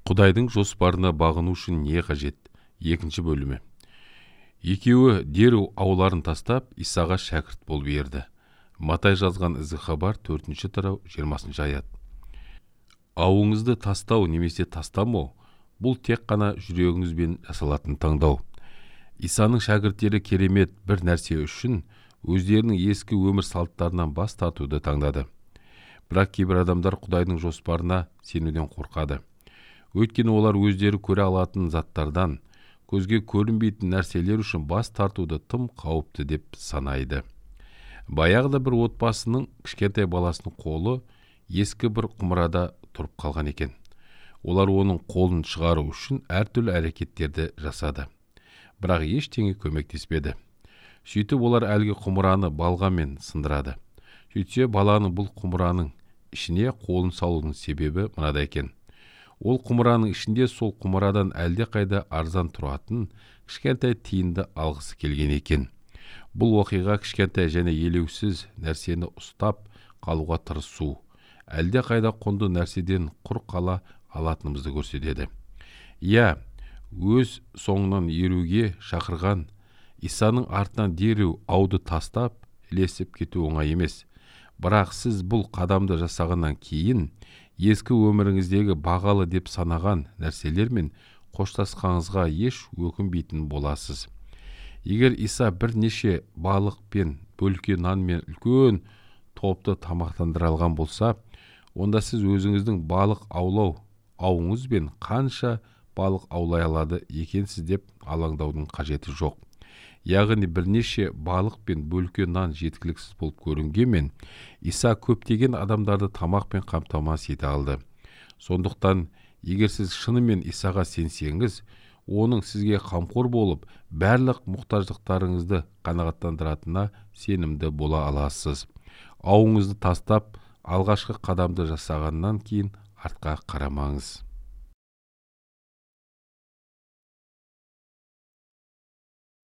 Құдайдың жоспарына бағыну үшін не қажет? Екінші бөлімі. Екеуі дереу ауларын тастап Исаға шәкірт болып ерді. Матай жазған ізі хабар 4-ші тарау 20-ші аят. Ауыңызды тастау немесе тастамау бұл тек қана жүрегіңізбен жасалатын таңдау. Исаның шәкірттері керемет бір нәрсе үшін өздерінің ескі өмір салттарынан бас тартуды таңдады. Бірақ кейбір адамдар Құдайдың жоспарына сенуден қорқады. Өйткені олар өздері көре алатын заттардан, көзге көрінбейтін нәрселер үшін бас тартуды тым қауіпті деп санайды. Баяғыда бір отбасының кішкентай баласының қолы ескі бір құмырада тұрып қалған екен. Олар оның қолын шығару үшін әртүрлі әрекеттерді жасады. Бірақ ештеңе көмектеспеді. Сөйтіп олар әлгі құмыраны балғамен сындырады. Сөйтсе баланың бұл құмыраның ішіне қолын салудың себебі мынада екен. Ол құмыраның ішінде сол құмырадан әлде қайда арзан тұратын кішкентай тиынды алғысы келген екен. Бұл оқиға кішкентай және елеусіз нәрсені ұстап қалуға тырысу, әлде қайда құнды нәрседен құр қала алатынымызды көрсетеді. Өз соңынан еруге шақырған Исаның артынан дереу ауды тастап, ілесіп кету оңай емес. Бірақ сіз бұл қадамды жасағаннан кейін ескі өміріңіздегі бағалы деп санаған нәрселермен қоштасқаныңызға еш өкінбейтін боласыз. Егер Иса бірнеше балық пен бөлке нан мен үлкен топты тамақтандыра алған болса, онда сіз өзіңіздің балық аулау ауыңызбен қанша балық аулай алады екенсіз деп алаңдаудың қажеті жоқ. Яғни бірнеше балық пен бөлке нан жеткіліксіз болып көрінгенмен, Иса көптеген адамдарды тамақпен қамтамасыз ете алды. Сондықтан, егер сіз шынымен Исаға сенсеңіз, оның сізге қамқор болып, барлық мұқтаждықтарыңызды қанағаттандыратынына сенімді бола аласыз. Ауыңызды тастап, алғашқы қадамды жасағаннан кейін артқа қарамаңыз.